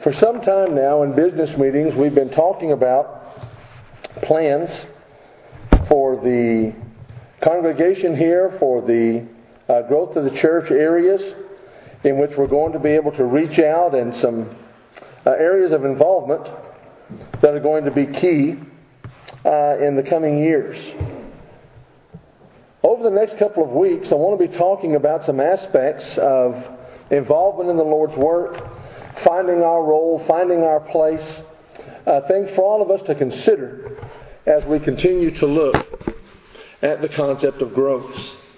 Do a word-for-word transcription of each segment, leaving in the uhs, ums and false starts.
For some time now in business meetings, we've been talking about plans for the congregation here, for the uh, growth of the church areas in which we're going to be able to reach out, and some uh, areas of involvement that are going to be key uh, in the coming years. Over the next couple of weeks, I want to be talking about some aspects of involvement in the Lord's work, finding our role, finding our place, uh, things for all of us to consider as we continue to look at the concept of growth.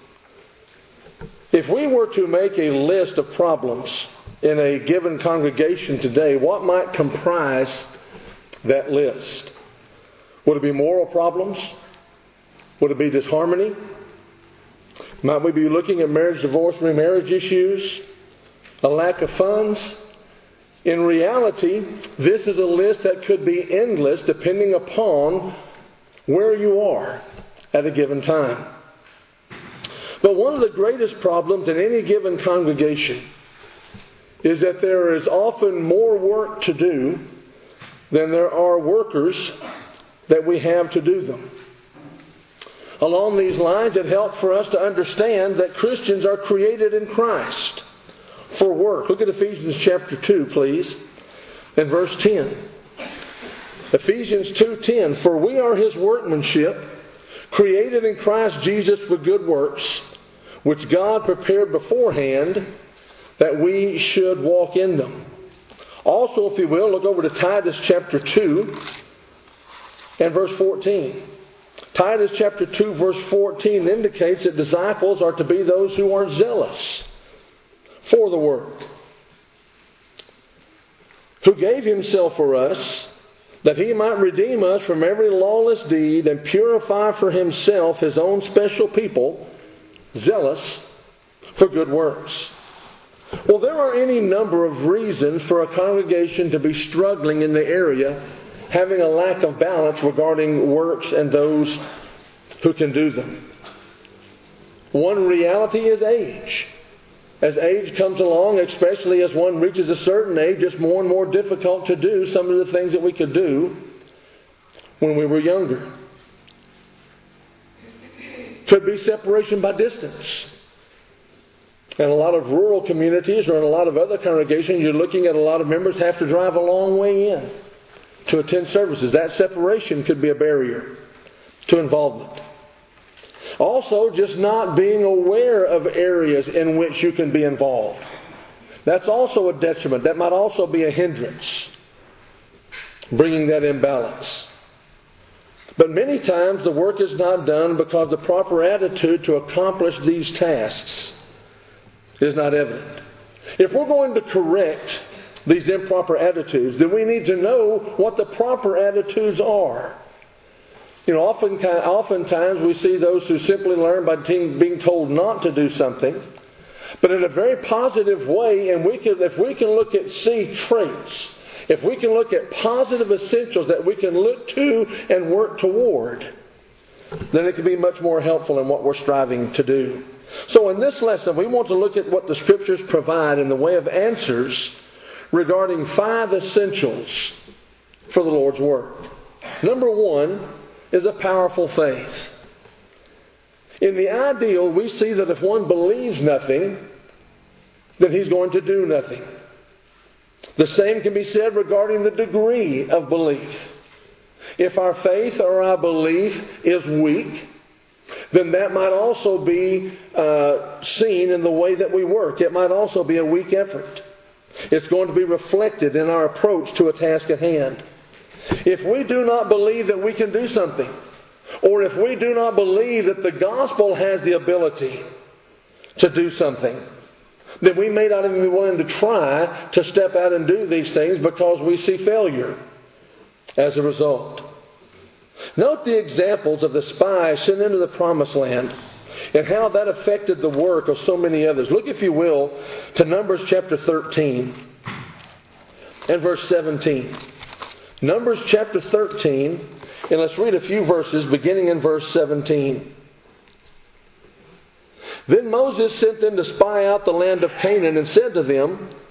If we were to make a list of problems in a given congregation today, what might comprise that list? Would it be moral problems? Would it be disharmony? Might we be looking at marriage, divorce, remarriage issues? A lack of funds? In reality, this is a list that could be endless depending upon where you are at a given time. But one of the greatest problems in any given congregation is that there is often more work to do than there are workers that we have to do them. Along these lines, it helps for us to understand that Christians are created in Christ for work. Look at Ephesians chapter two, please, and verse ten. Ephesians two ten, "For we are His workmanship, created in Christ Jesus for good works, which God prepared beforehand that we should walk in them." Also, if you will, look over to Titus chapter two and verse fourteen. Titus chapter two verse fourteen indicates that disciples are to be those who are zealous for the work. "Who gave Himself for us, that He might redeem us from every lawless deed and purify for Himself His own special people, zealous for good works." Well, there are any number of reasons for a congregation to be struggling in the area, having a lack of balance regarding works and those who can do them. One reality is age. As age comes along, especially as one reaches a certain age, it's more and more difficult to do some of the things that we could do when we were younger. Could be separation by distance. In a lot of rural communities or in a lot of other congregations, you're looking at a lot of members have to drive a long way in to attend services. That separation could be a barrier to involvement. Also, just not being aware of areas in which you can be involved. That's also a detriment. That might also be a hindrance, bringing that imbalance. But many times the work is not done because the proper attitude to accomplish these tasks is not evident. If we're going to correct these improper attitudes, then we need to know what the proper attitudes are. You know, often, oftentimes we see those who simply learn by being told not to do something, but in a very positive way, and we can, if we can look at, see traits, if we can look at positive essentials that we can look to and work toward, then it can be much more helpful in what we're striving to do. So in this lesson, we want to look at what the Scriptures provide in the way of answers regarding five essentials for the Lord's work. Number one is a powerful faith. In the ideal, we see that if one believes nothing, then he's going to do nothing. The same can be said regarding the degree of belief. If our faith or our belief is weak, then that might also be uh, seen in the way that we work. It might also be a weak effort. It's going to be reflected in our approach to a task at hand. If we do not believe that we can do something, or if we do not believe that the gospel has the ability to do something, then we may not even be willing to try to step out and do these things because we see failure as a result. Note the examples of the spies sent into the promised land and how that affected the work of so many others. Look, if you will, to Numbers chapter thirteen and verse seventeen. Numbers chapter thirteen, and let's read a few verses beginning in verse seventeen. "Then Moses sent them to spy out the land of Canaan and said to them,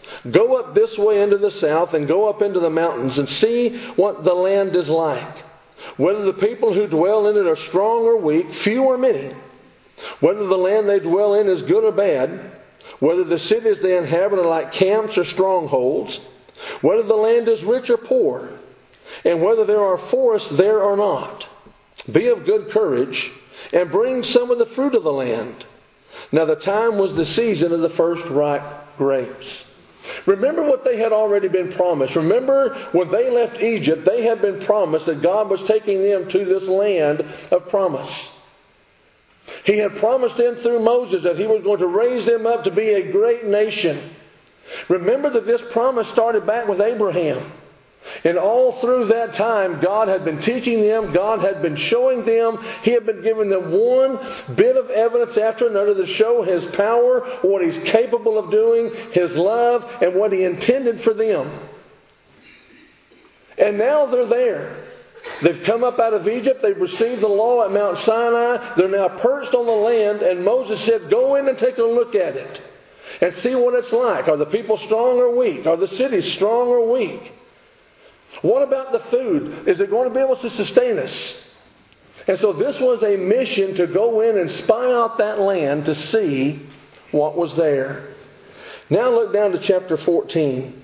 Go up this way into the south and go up into the mountains and see what the land is like. Whether the people who dwell in it are strong or weak, few or many. Whether the land they dwell in is good or bad. Whether the cities they inhabit are like camps or strongholds. Whether the land is rich or poor. And whether there are forests there or not. Be of good courage and bring some of the fruit of the land. Now the time was the season of the first ripe grapes. Remember what they had already been promised. Remember when they left Egypt, they had been promised that God was taking them to this land of promise. He had promised them through Moses that He was going to raise them up to be a great nation. Remember that this promise started back with Abraham. And all through that time, God had been teaching them, God had been showing them, He had been giving them one bit of evidence after another to show His power, what He's capable of doing, His love, and what He intended for them. And now they're there. They've come up out of Egypt, they've received the law at Mount Sinai, they're now perched on the land, and Moses said, go in and take a look at it and see what it's like. Are the people strong or weak? Are the cities strong or weak? What about the food? Is it going to be able to sustain us? And so this was a mission to go in and spy out that land to see what was there. Now look down to chapter fourteen.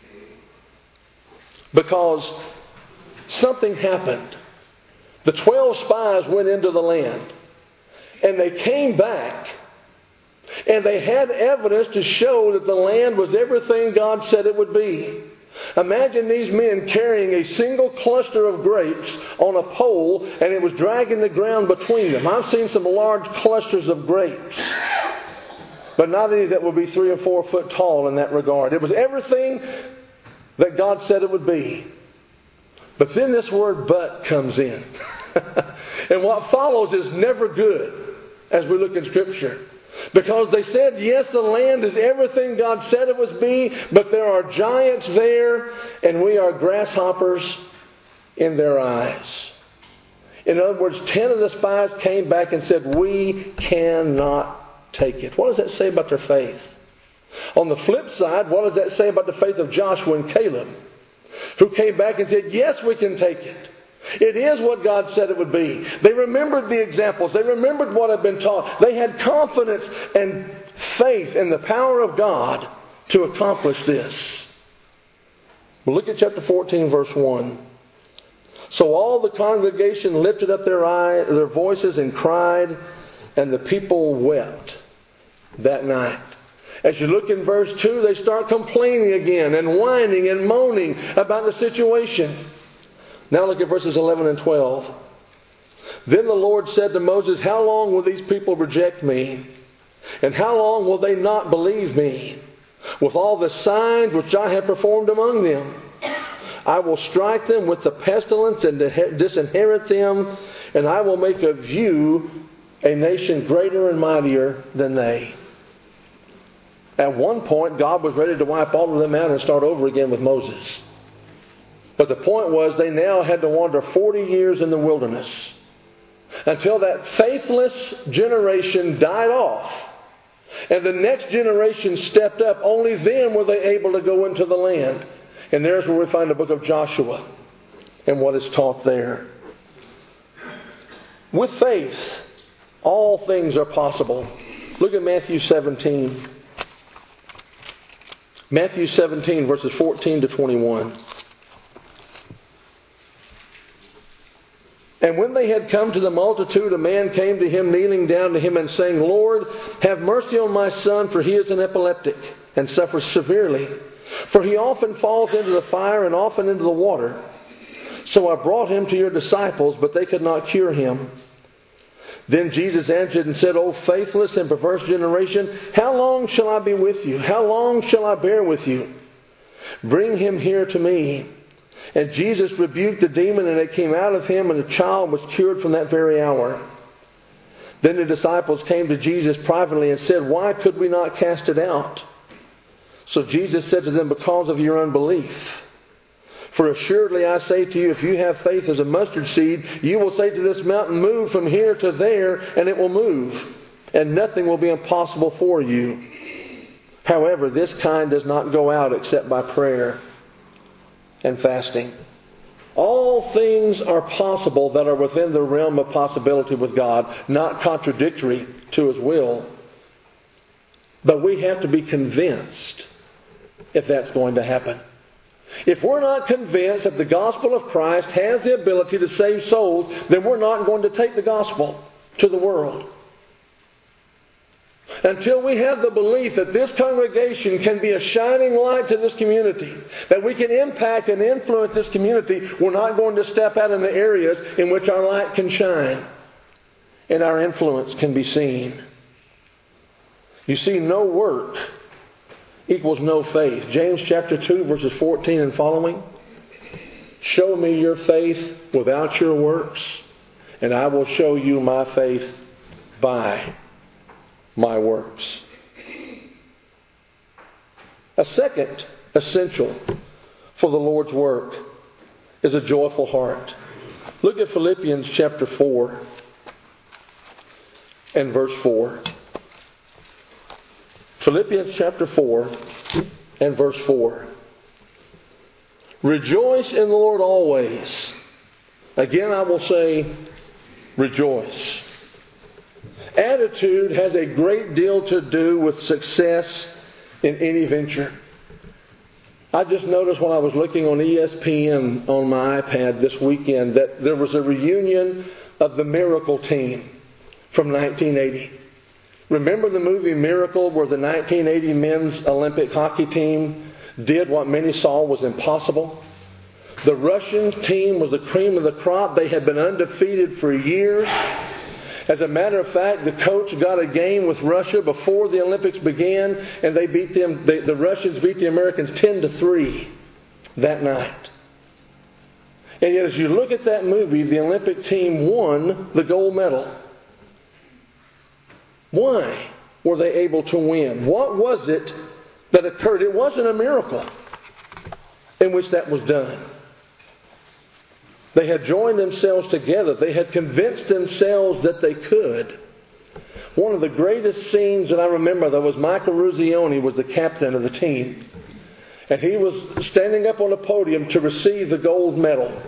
Because something happened. The twelve spies went into the land. And they came back. And they had evidence to show that the land was everything God said it would be. Imagine these men carrying a single cluster of grapes on a pole, and it was dragging the ground between them. I've seen some large clusters of grapes, but not any that would be three or four foot tall in that regard. It was everything that God said it would be. But then this word "but" comes in. And what follows is never good as we look in Scripture. Because they said, yes, the land is everything God said it would be, but there are giants there, and we are grasshoppers in their eyes. In other words, ten of the spies came back and said, we cannot take it. What does that say about their faith? On the flip side, what does that say about the faith of Joshua and Caleb, who came back and said, yes, we can take it. It is what God said it would be. They remembered the examples. They remembered what had been taught. They had confidence and faith in the power of God to accomplish this. Well, look at chapter fourteen, verse one. So all the congregation lifted up their eye, their voices and cried, and the people wept that night. As you look in verse two, they start complaining again and whining and moaning about the situation. Now look at verses eleven and twelve. Then the Lord said to Moses, how long will these people reject me? And how long will they not believe me? With all the signs which I have performed among them, I will strike them with the pestilence and disinherit them, and I will make of you a nation greater and mightier than they. At one point, God was ready to wipe all of them out and start over again with Moses. But the point was they now had to wander forty years in the wilderness until that faithless generation died off and the next generation stepped up. Only then were they able to go into the land. And there's where we find the book of Joshua and what is taught there. With faith, all things are possible. Look at Matthew seventeen. Matthew seventeen, verses fourteen to twenty-one. And when they had come to the multitude, a man came to him, kneeling down to him and saying, Lord, have mercy on my son, for he is an epileptic and suffers severely. For he often falls into the fire and often into the water. So I brought him to your disciples, but they could not cure him. Then Jesus answered and said, O faithless and perverse generation, how long shall I be with you? How long shall I bear with you? Bring him here to me. And Jesus rebuked the demon, and it came out of him, and the child was cured from that very hour. Then the disciples came to Jesus privately and said, why could we not cast it out? So Jesus said to them, because of your unbelief. For assuredly I say to you, if you have faith as a mustard seed, you will say to this mountain, move from here to there, and it will move. And nothing will be impossible for you. However, this kind does not go out except by prayer and fasting. All things are possible that are within the realm of possibility with God, not contradictory to His will. But we have to be convinced if that's going to happen. If we're not convinced that the gospel of Christ has the ability to save souls, then we're not going to take the gospel to the world. Until we have the belief that this congregation can be a shining light to this community, that we can impact and influence this community, we're not going to step out in the areas in which our light can shine and our influence can be seen. You see, no work equals no faith. James chapter two, verses fourteen and following. Show me your faith without your works, and I will show you my faith by my works. A second essential for the Lord's work is a joyful heart. Look at Philippians chapter four and verse four. Philippians chapter four and verse four. Rejoice in the Lord always. Again, I will say, rejoice. Attitude has a great deal to do with success in any venture. I just noticed when I was looking on E S P N on my iPad this weekend that there was a reunion of the Miracle team from nineteen eighty. Remember the movie Miracle, where the nineteen eighty men's Olympic hockey team did what many saw was impossible? The Russian team was the cream of the crop. They had been undefeated for years. As a matter of fact, the coach got a game with Russia before the Olympics began, and they beat them. They, the Russians beat the Americans ten to three that night. And yet, as you look at that movie, the Olympic team won the gold medal. Why were they able to win? What was it that occurred? It wasn't a miracle in which that was done. They had joined themselves together. They had convinced themselves that they could. One of the greatest scenes that I remember, though, was Michael Ruzioni was the captain of the team. And he was standing up on a podium to receive the gold medal.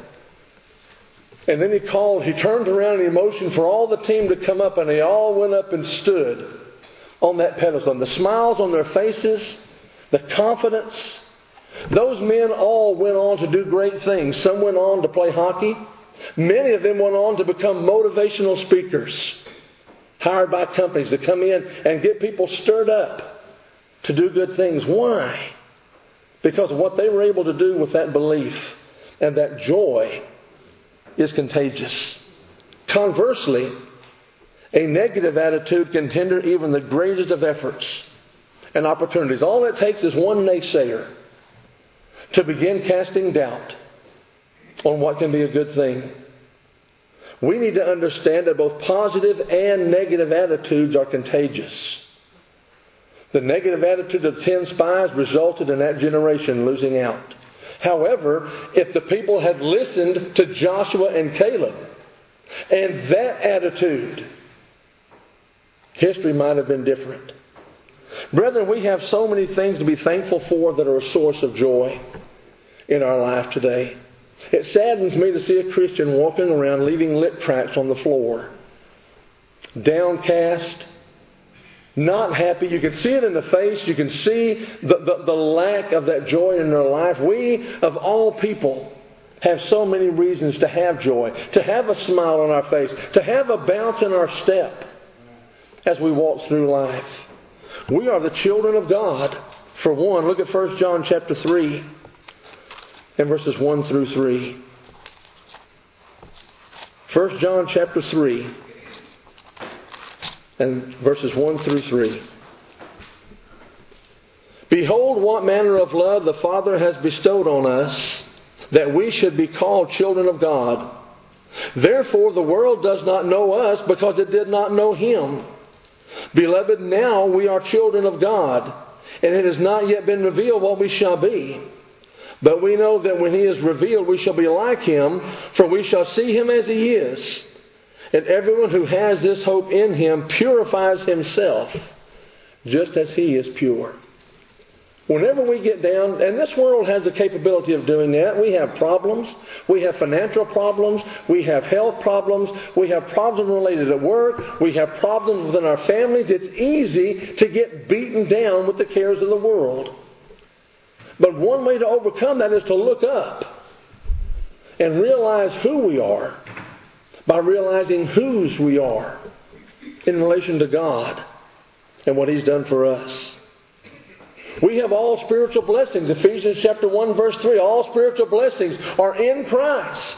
And then he called, he turned around and he motioned for all the team to come up, and they all went up and stood on that pedestal. And the smiles on their faces, the confidence. Those men all went on to do great things. Some went on to play hockey. Many of them went on to become motivational speakers, hired by companies to come in and get people stirred up to do good things. Why? Because of what they were able to do with that belief, and that joy is contagious. Conversely, a negative attitude can hinder even the greatest of efforts and opportunities. All it takes is one naysayer to begin casting doubt on what can be a good thing. We need to understand that both positive and negative attitudes are contagious. The negative attitude of the ten spies resulted in that generation losing out. However, if the people had listened to Joshua and Caleb and that attitude, history might have been different. Brethren, we have so many things to be thankful for that are a source of joy in our life today. It saddens me to see a Christian walking around leaving lip tracts on the floor, downcast, not happy. You can see it in the face. You can see the, the, the lack of that joy in their life. We, of all people, have so many reasons to have joy, to have a smile on our face, to have a bounce in our step as we walk through life. We are the children of God. For one, look at First John chapter three and verses one through three. First John chapter three and verses one through three. Behold, what manner of love the Father has bestowed on us, that we should be called children of God. Therefore the world does not know us, because it did not know Him. Beloved, now we are children of God, and it has not yet been revealed what we shall be. But we know that when He is revealed, we shall be like Him, for we shall see Him as He is. And everyone who has this hope in Him purifies himself, just as He is pure. Whenever we get down, and this world has the capability of doing that, we have problems, we have financial problems, we have health problems, we have problems related at work, we have problems within our families. It's easy to get beaten down with the cares of the world. But one way to overcome that is to look up and realize who we are by realizing whose we are in relation to God and what He's done for us. We have all spiritual blessings. Ephesians chapter one verse three. All spiritual blessings are in Christ.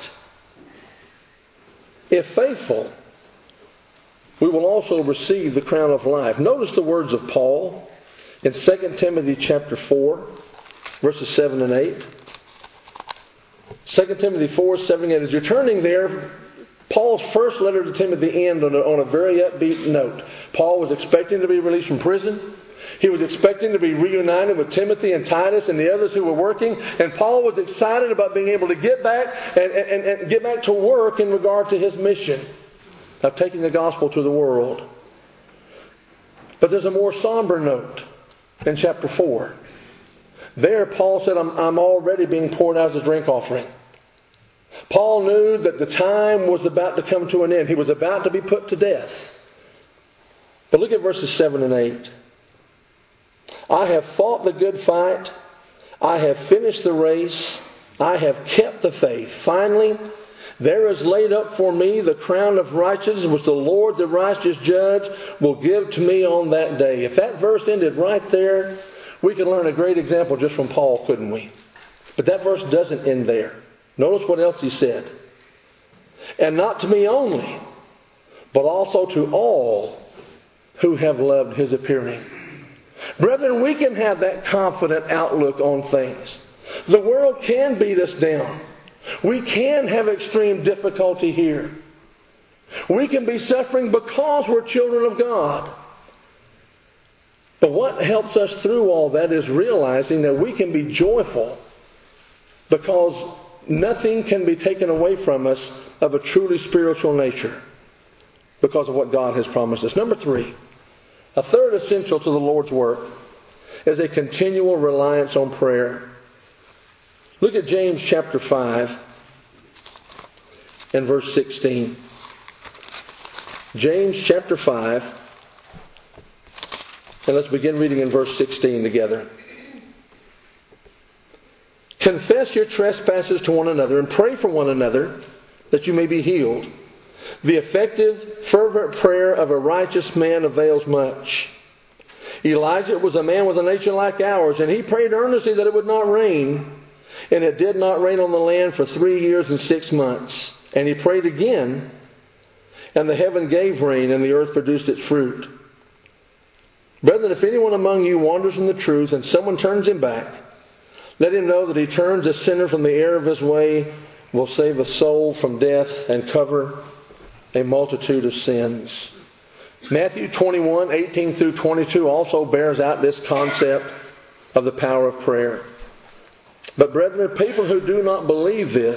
If faithful, we will also receive the crown of life. Notice the words of Paul in Second Timothy chapter four, verses seven and eight. Second Timothy four, seven and eight. As you're turning there, Paul's first letter to Timothy ends on a, on a very upbeat note. Paul was expecting to be released from prison. He was expecting to be reunited with Timothy and Titus and the others who were working. And Paul was excited about being able to get back and, and, and get back to work in regard to his mission of taking the gospel to the world. But there's a more somber note in chapter four. There, Paul said, I'm, I'm already being poured out as a drink offering. Paul knew that the time was about to come to an end. He was about to be put to death. But look at verses seven and eight. I have fought the good fight. I have finished the race. I have kept the faith. Finally, there is laid up for me the crown of righteousness, which the Lord, the righteous judge, will give to me on that day. If that verse ended right there, we could learn a great example just from Paul, couldn't we? But that verse doesn't end there. Notice what else he said. And not to me only, but also to all who have loved His appearing. Brethren, we can have that confident outlook on things. The world can beat us down. We can have extreme difficulty here. We can be suffering because we're children of God. But what helps us through all that is realizing that we can be joyful because nothing can be taken away from us of a truly spiritual nature because of what God has promised us. Number three, a third essential to the Lord's work is a continual reliance on prayer. Look at James chapter five and verse sixteen. James chapter five, and let's begin reading in verse sixteen together. Confess your trespasses to one another and pray for one another that you may be healed. The effective, fervent prayer of a righteous man avails much. Elijah was a man with a nature like ours, and he prayed earnestly that it would not rain. And it did not rain on the land for three years and six months. And he prayed again, and the heaven gave rain, and the earth produced its fruit. Brethren, if anyone among you wanders from the truth, and someone turns him back, let him know that he turns a sinner from the error of his way, will save a soul from death, and cover a multitude of sins. Matthew twenty-one, eighteen through twenty-two also bears out this concept of the power of prayer. But brethren, people who do not believe this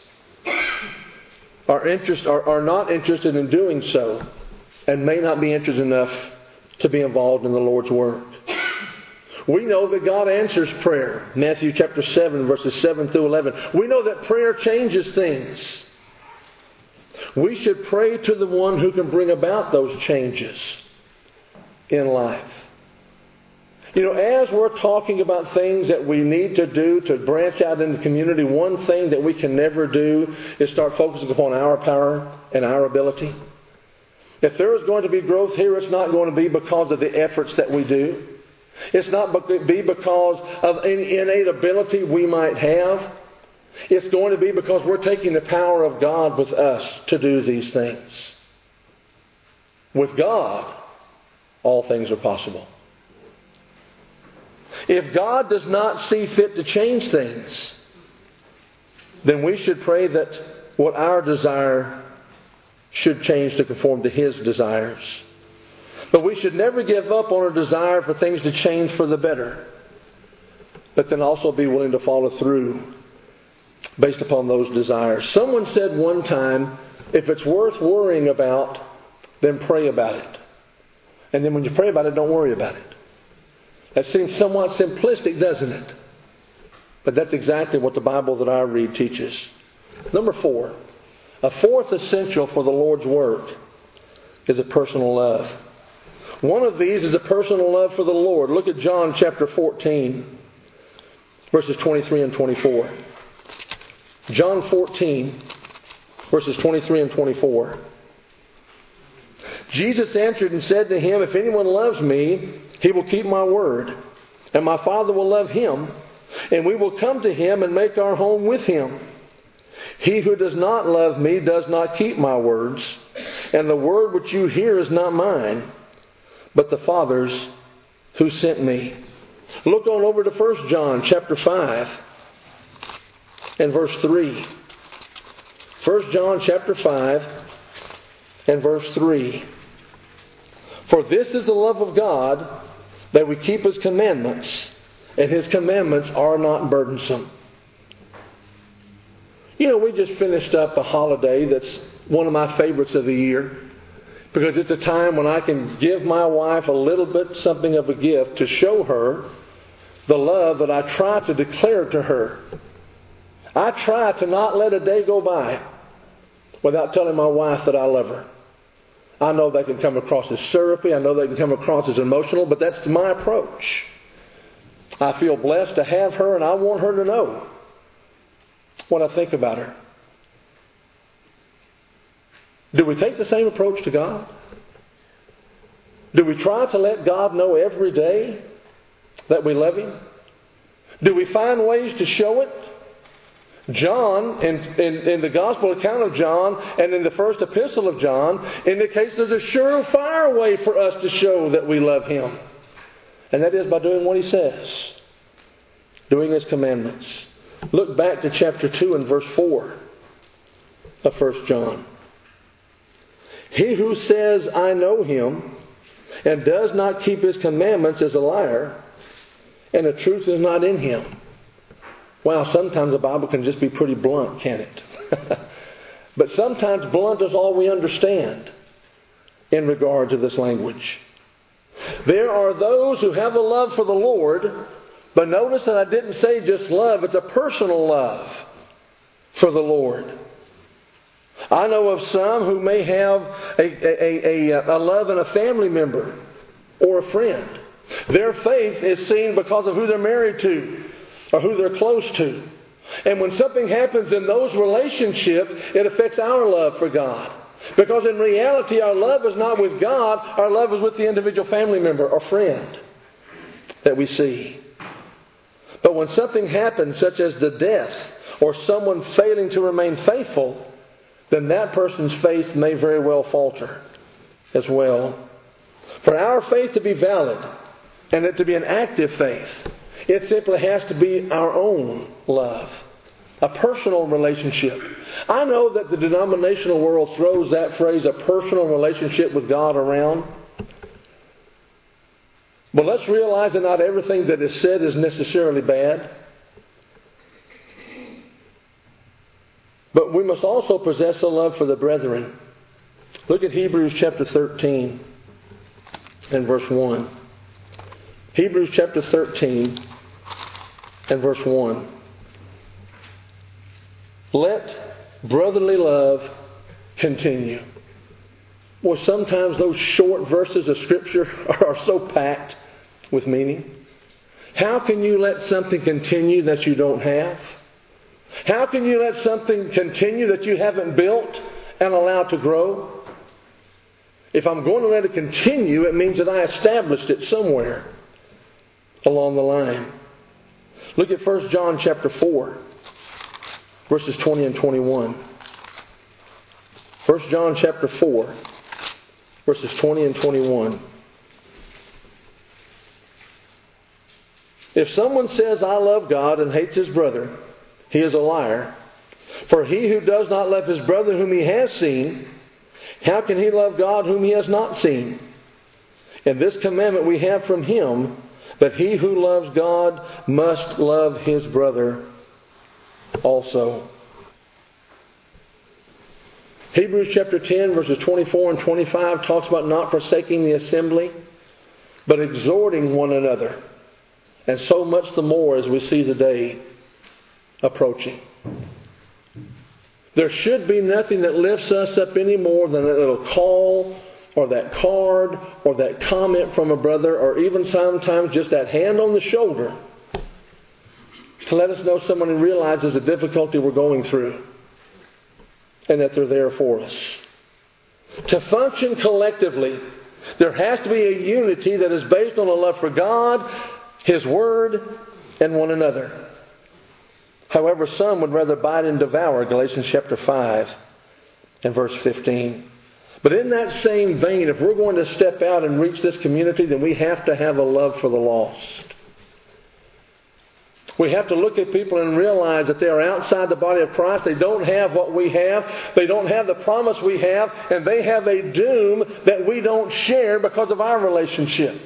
are, interest, are, are not interested in doing so and may not be interested enough to be involved in the Lord's work. We know that God answers prayer. Matthew chapter seven, verses seven through eleven. We know that prayer changes things. We should pray to the one who can bring about those changes in life. You know, as we're talking about things that we need to do to branch out in the community, one thing that we can never do is start focusing upon our power and our ability. If there is going to be growth here, it's not going to be because of the efforts that we do. It's not be because of any innate ability we might have. It's going to be because we're taking the power of God with us to do these things. With God, all things are possible. If God does not see fit to change things, then we should pray that what our desire should change to conform to His desires. But we should never give up on our desire for things to change for the better, but then also be willing to follow through based upon those desires. Someone said one time, if it's worth worrying about, then pray about it. And then when you pray about it, don't worry about it. That seems somewhat simplistic, doesn't it? But that's exactly what the Bible that I read teaches. Number four, a fourth essential for the Lord's work is a personal love. One of these is a personal love for the Lord. Look at John chapter fourteen, verses twenty-three and twenty-four. John fourteen, verses twenty-three and twenty-four. Jesus answered and said to him, "If anyone loves me, he will keep my word, and my Father will love him, and we will come to him and make our home with him. He who does not love me does not keep my words, and the word which you hear is not mine, but the Father's who sent me." Look on over to First John chapter five and verse three. First John chapter five and verse three. "For this is the love of God, that we keep His commandments, and His commandments are not burdensome." You know, we just finished up a holiday that's one of my favorites of the year, because it's a time when I can give my wife a little bit something of a gift to show her the love that I try to declare to her. I try to not let a day go by without telling my wife that I love her. I know that can come across as syrupy. I know that can come across as emotional, but that's my approach. I feel blessed to have her, and I want her to know what I think about her. Do we take the same approach to God? Do we try to let God know every day that we love Him? Do we find ways to show it? John, in, in, in the Gospel account of John and in the first epistle of John, indicates there's a surefire way for us to show that we love Him. And that is by doing what He says. Doing His commandments. Look back to chapter two and verse four of First John. "He who says, 'I know Him,' and does not keep His commandments is a liar, and the truth is not in him." Wow, sometimes the Bible can just be pretty blunt, can't it? But sometimes blunt is all we understand in regard to this language. There are those who have a love for the Lord, but notice that I didn't say just love, it's a personal love for the Lord. I know of some who may have a, a, a, a love in a family member or a friend. Their faith is seen because of who they're married to or who they're close to. And when something happens in those relationships, it affects our love for God. Because in reality, our love is not with God, our love is with the individual family member or friend that we see. But when something happens, such as the death or someone failing to remain faithful, then that person's faith may very well falter as well. For our faith to be valid and it to be an active faith, it simply has to be our own love. A personal relationship. I know that the denominational world throws that phrase, a personal relationship with God, around. But let's realize that not everything that is said is necessarily bad. But we must also possess a love for the brethren. Look at Hebrews chapter thirteen and verse one. Hebrews chapter thirteen and verse one. Let brotherly love continue. Well, sometimes those short verses of Scripture are so packed with meaning. How can you let something continue that you don't have? How can you let something continue that you haven't built and allowed to grow? If I'm going to let it continue, it means that I established it somewhere along the line. Look at First John chapter four, verses twenty and twenty-one. First John chapter four, verses twenty and twenty-one. If someone says, "I love God," and hates his brother, he is a liar. For he who does not love his brother whom he has seen, how can he love God whom he has not seen? And this commandment we have from him, that he who loves God must love his brother also. Hebrews chapter ten, verses twenty-four and twenty-five talks about not forsaking the assembly, but exhorting one another. And so much the more as we see the day approaching. There should be nothing that lifts us up any more than that little call or that card or that comment from a brother, or even sometimes just that hand on the shoulder to let us know someone realizes the difficulty we're going through and that they're there for us. To function collectively, there has to be a unity that is based on a love for God, His Word, and one another. However, some would rather bite and devour, Galatians chapter five and verse fifteen. But in that same vein, if we're going to step out and reach this community, then we have to have a love for the lost. We have to look at people and realize that they are outside the body of Christ. They don't have what we have. They don't have the promise we have. And they have a doom that we don't share because of our relationship.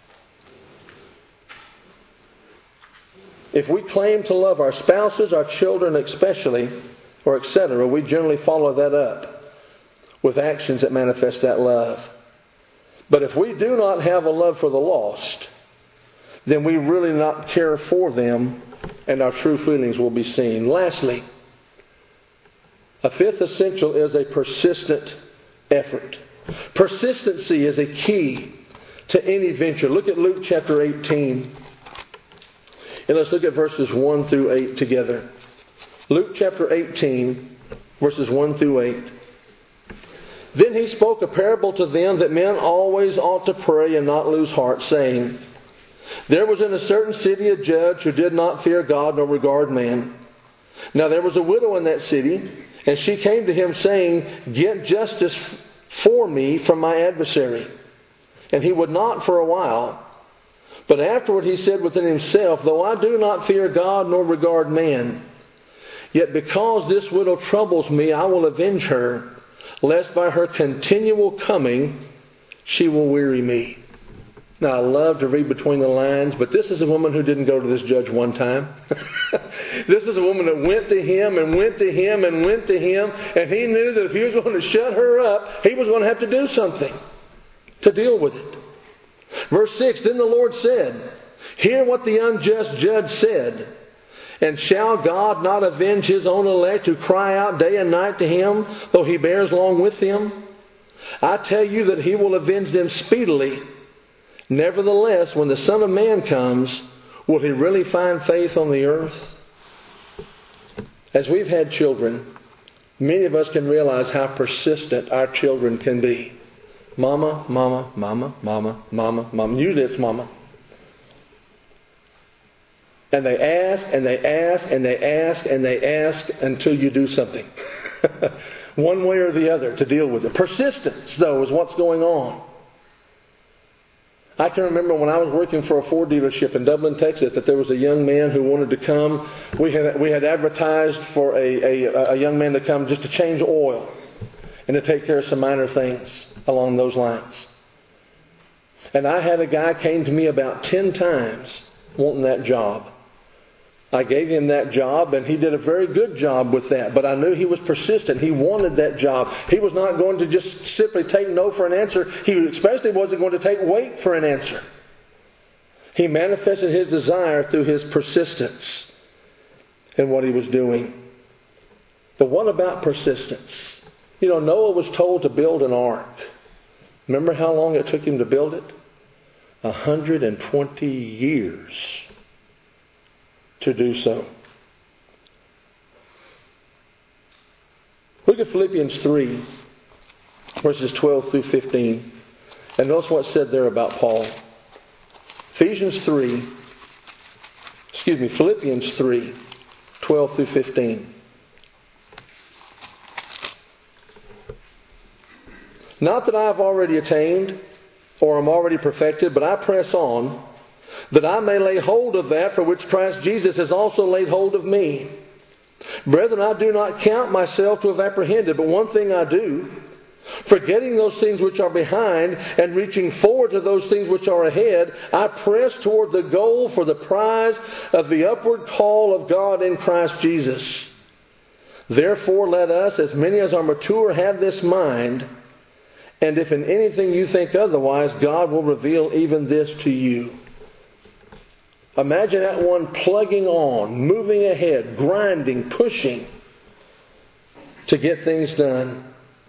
If we claim to love our spouses, our children especially, or et cetera, we generally follow that up with actions that manifest that love. But if we do not have a love for the lost, then we really not care for them, and our true feelings will be seen. Lastly, a fifth essential is a persistent effort. Persistency is a key to any venture. Look at Luke chapter eighteen. And let's look at verses one through eight together. Luke chapter eighteen, verses one through eight. Then he spoke a parable to them that men always ought to pray and not lose heart, saying, There was in a certain city a judge who did not fear God nor regard man. Now there was a widow in that city, and she came to him saying, Get justice for me from my adversary. And he would not for a while. But afterward he said within himself, Though I do not fear God nor regard man, yet because this widow troubles me, I will avenge her, lest by her continual coming she will weary me. Now, I love to read between the lines, but this is a woman who didn't go to this judge one time. This is a woman that went to him and went to him and went to him, and he knew that if he was going to shut her up, he was going to have to do something to deal with it. Verse six, Then the Lord said, Hear what the unjust judge said. And shall God not avenge His own elect who cry out day and night to Him, though He bears long with them? I tell you that He will avenge them speedily. Nevertheless, when the Son of Man comes, will He really find faith on the earth? As we've had children, many of us can realize how persistent our children can be. Mama, mama, mama, mama, mama, mama. Usually it's mama. And they ask, and they ask, and they ask, and they ask until you do something. One way or the other to deal with it. Persistence, though, is what's going on. I can remember when I was working for a Ford dealership in Dublin, Texas, that there was a young man who wanted to come. We had we had advertised for a, a, a young man to come just to change oil and to take care of some minor things along those lines. And I had a guy came to me about ten times wanting that job. I gave him that job, and he did a very good job with that. But I knew he was persistent. He wanted that job. He was not going to just simply take no for an answer. He especially wasn't going to take wait for an answer. He manifested his desire through his persistence in what he was doing. But what about persistence? You know, Noah was told to build an ark. Remember how long it took him to build it? one hundred twenty years. To do so. Look at Philippians three, verses twelve through fifteen. And notice what's said there about Paul. Ephesians three, excuse me, Philippians three, twelve through fifteen. Not that I have already attained or am already perfected, but I press on, that I may lay hold of that for which Christ Jesus has also laid hold of me. Brethren, I do not count myself to have apprehended, but one thing I do, forgetting those things which are behind and reaching forward to those things which are ahead, I press toward the goal for the prize of the upward call of God in Christ Jesus. Therefore, let us, as many as are mature, have this mind, and if in anything you think otherwise, God will reveal even this to you. Imagine that one plugging on, moving ahead, grinding, pushing to get things done.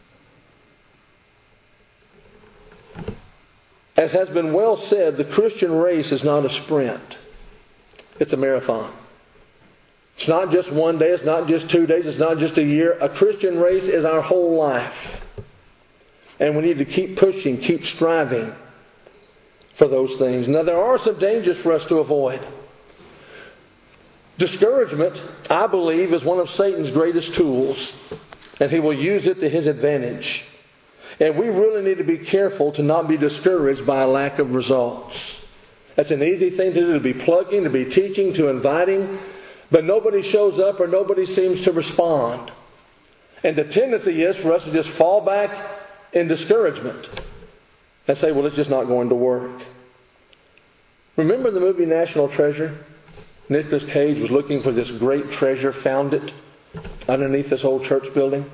As has been well said, the Christian race is not a sprint. It's a marathon. It's not just one day, it's not just two days, it's not just a year. A Christian race is our whole life. And we need to keep pushing, keep striving for those things. Now, there are some dangers for us to avoid. Discouragement, I believe, is one of Satan's greatest tools, and he will use it to his advantage. And we really need to be careful to not be discouraged by a lack of results. That's an easy thing to do, to be plugging, to be teaching, to inviting, but nobody shows up or nobody seems to respond. And the tendency is for us to just fall back in discouragement and say, well, it's just not going to work. Remember the movie National Treasure? Nicolas Cage was looking for this great treasure, found it underneath this old church building.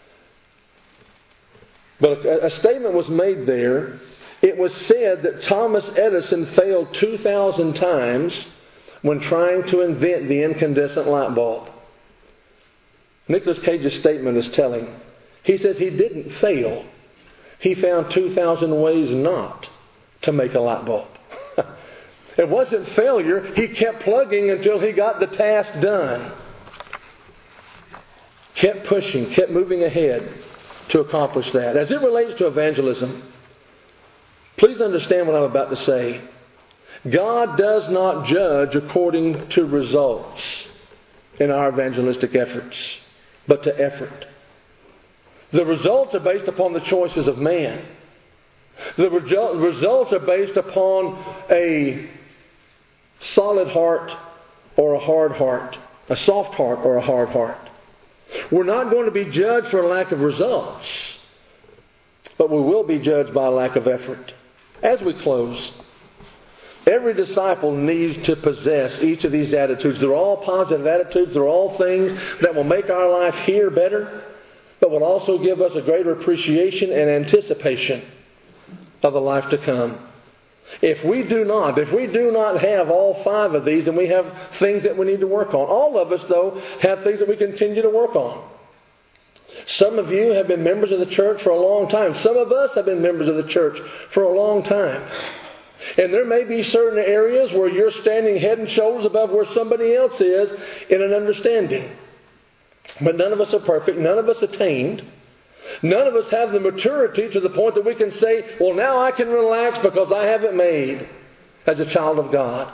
But a, a statement was made there. It was said that Thomas Edison failed two thousand times when trying to invent the incandescent light bulb. Nicolas Cage's statement is telling. He says he didn't fail. He found two thousand ways not to make a light bulb. It wasn't failure. He kept plugging until he got the task done. Kept pushing, kept moving ahead to accomplish that. As it relates to evangelism, please understand what I'm about to say. God does not judge according to results in our evangelistic efforts, but to effort. The results are based upon the choices of man. The results are based upon a solid heart or a hard heart, a soft heart or a hard heart. We're not going to be judged for a lack of results, but we will be judged by a lack of effort. As we close, every disciple needs to possess each of these attitudes. They're all positive attitudes. They're all things that will make our life here better, but will also give us a greater appreciation and anticipation of the life to come. If we do not, if we do not have all five of these, then we have things that we need to work on. All of us, though, have things that we continue to work on. Some of you have been members of the church for a long time. Some of us have been members of the church for a long time. And there may be certain areas where you're standing head and shoulders above where somebody else is in an understanding. But none of us are perfect. None of us attained. None of us have the maturity to the point that we can say, well, now I can relax because I have it made as a child of God.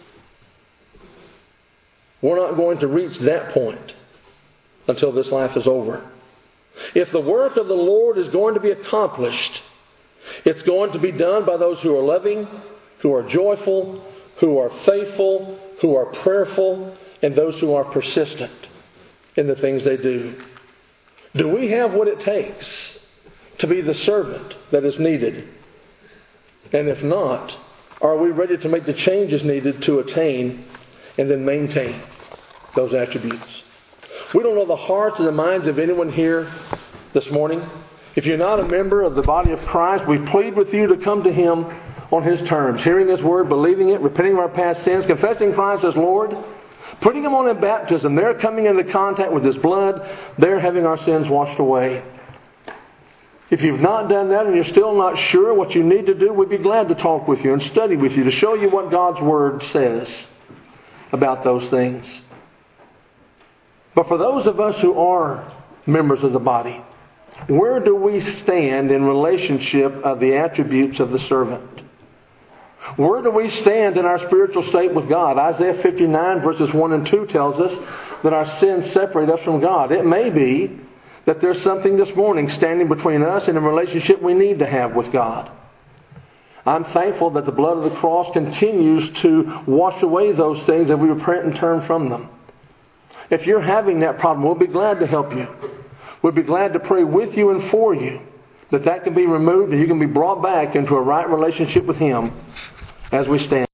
We're not going to reach that point until this life is over. If the work of the Lord is going to be accomplished, it's going to be done by those who are loving, who are joyful, who are faithful, who are prayerful, and those who are persistent in the things they do. Do we have what it takes to be the servant that is needed? And if not, are we ready to make the changes needed to attain and then maintain those attributes? We don't know the hearts and the minds of anyone here this morning. If you're not a member of the body of Christ, we plead with you to come to Him on His terms, hearing His Word, believing it, repenting of our past sins, confessing Christ as Lord, putting Him on in baptism. They're coming into contact with His blood. They're having our sins washed away. If you've not done that and you're still not sure what you need to do, we'd be glad to talk with you and study with you to show you what God's Word says about those things. But for those of us who are members of the body, where do we stand in relationship of the attributes of the servant? Where do we stand in our spiritual state with God? Isaiah fifty-nine verses one and two tells us that our sins separate us from God. It may be that there's something this morning standing between us and a relationship we need to have with God. I'm thankful that the blood of the cross continues to wash away those things and we repent and turn from them. If you're having that problem, we'll be glad to help you. We'll be glad to pray with you and for you that that can be removed and you can be brought back into a right relationship with Him as we stand.